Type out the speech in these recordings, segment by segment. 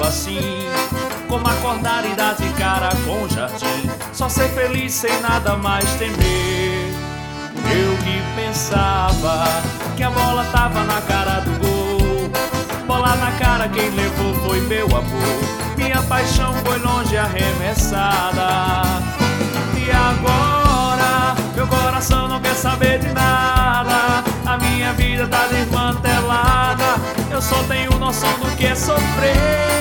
algo assim como acordar e dar de cara com o jardim, só ser feliz sem nada mais temer. Eu que pensava que a bola tava na cara do gol, bola na cara quem levou foi meu amor, minha paixão foi longe arremessada. E agora meu coração não quer saber de nada, a minha vida tá desmantelada, eu só tenho noção do que é sofrer.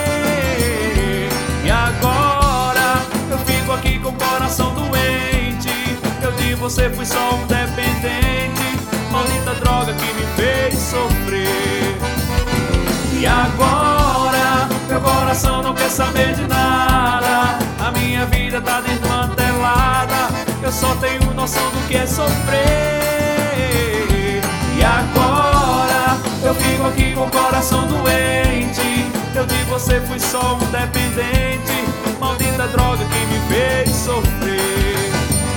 E agora eu fico aqui com o coração doente, eu de você fui só um dependente, maldita droga que me fez sofrer. E agora meu coração não quer saber de nada, a minha vida tá desmantelada, eu só tenho noção do que é sofrer. E agora eu fico aqui com o coração doente, eu de você fui só um dependente, maldita droga que me fez sofrer.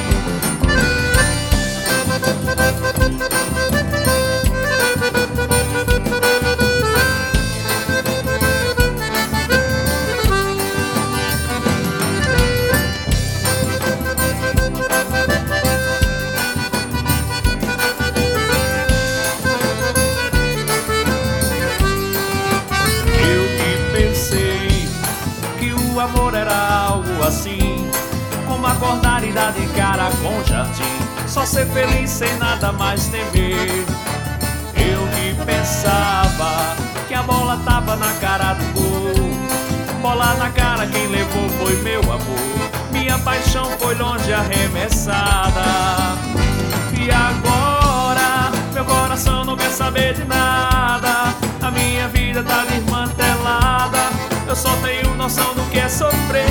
O amor era algo assim como acordar e dar de cara com o jardim, só ser feliz sem nada mais temer. Eu que pensava que a bola tava na cara do gol, bola na cara quem levou foi meu amor, minha paixão foi longe arremessada. E agora meu coração não quer saber de nada, a minha vida tá desmantelada, eu só tenho noção do que é sofrer.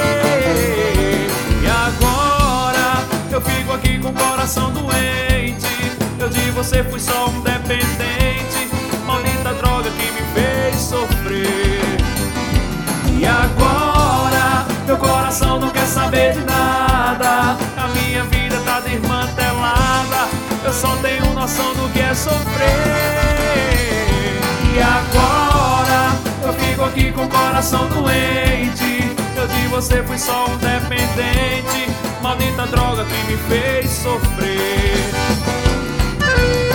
E agora eu fico aqui com o coração doente, eu de você fui só um dependente, maldita droga que me fez sofrer. E agora meu coração não quer saber de nada, a minha vida tá desmantelada, eu só tenho noção do que é sofrer. E agora eu fico aqui com o coração doente, eu de você fui só um dependente, maldita droga que me fez sofrer.